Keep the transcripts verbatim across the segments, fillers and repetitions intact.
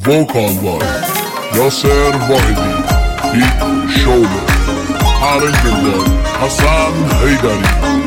Vocal by Yasser Vahidi, Beat Shoulder, arranged by Hassan Haydari.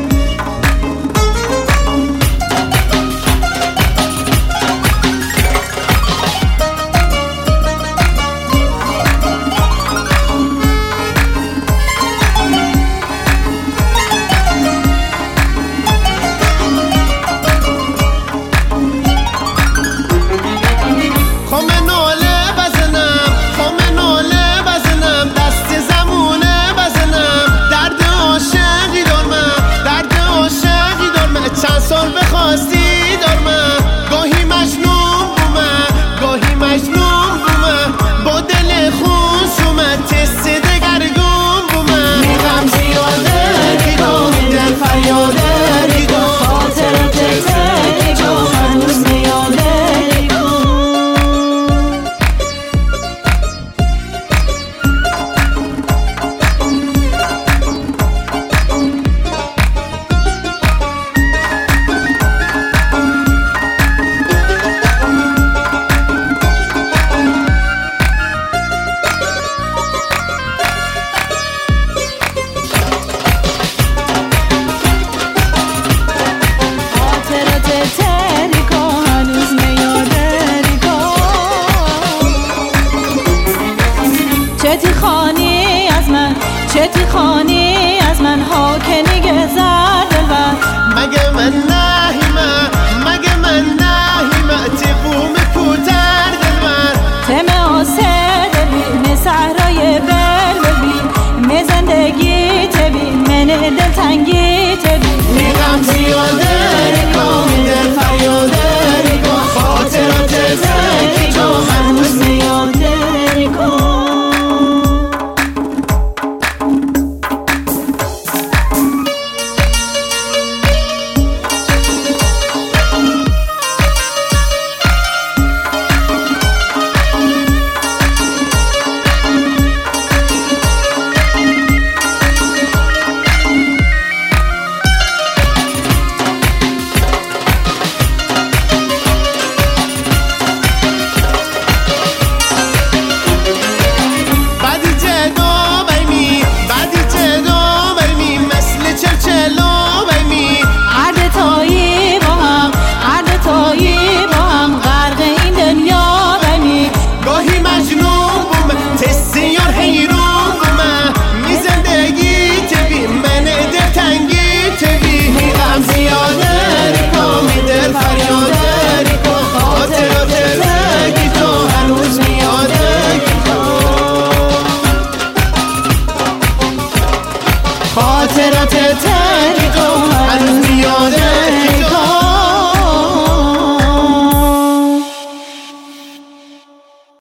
چتی خانی از من چتی خانی از من ها که نگه زد دلبر مگه من نهیمه مگه من نهیمه تقوم کوتر دلبر تم آسه دلبی صحرای بل ببی می زندگی تبی من دل تنگی تبی میغم زیاده